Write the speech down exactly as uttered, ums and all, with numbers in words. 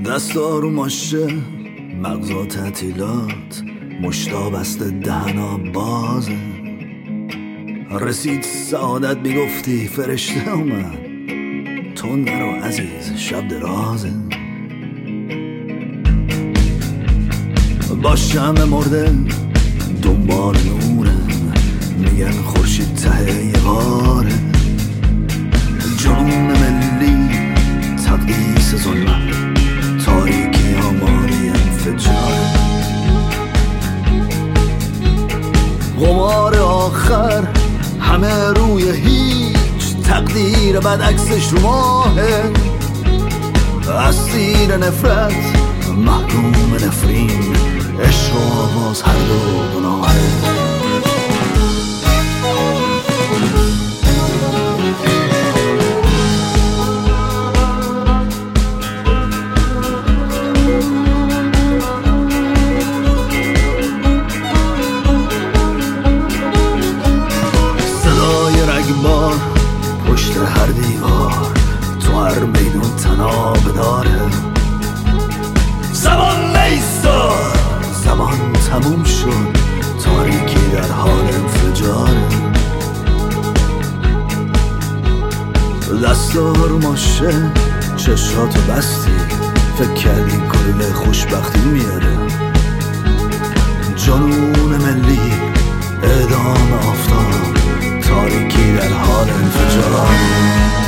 دستا رو ماشه مغزا تعطیلات مشتا بسته دهنا بازه رسید سعادت میگفتی فرشته اومد تو نرو عزیز شب درازه با شمع مرده دنبال نوره میگن خورشید ته یه غاره جنون ملی تقدیس ظلمت تاریکی آماری انفجاره غمار آخر همه روی هیچ تقدیر بد عکسش رو ماهه اسیر نفرت محکوم نفرین عشق و آواز هر دو گناهه بار پشت هر دیوار تو هر میدون تناب داره زمان نیستار زمان تموم شد تاریکی در حال انفجاره دستار ماشه چشاتو بستی فکر کردی کل خوشبختی میاره جنون ملی اعدام آفتاب تاریکی در حال انفجار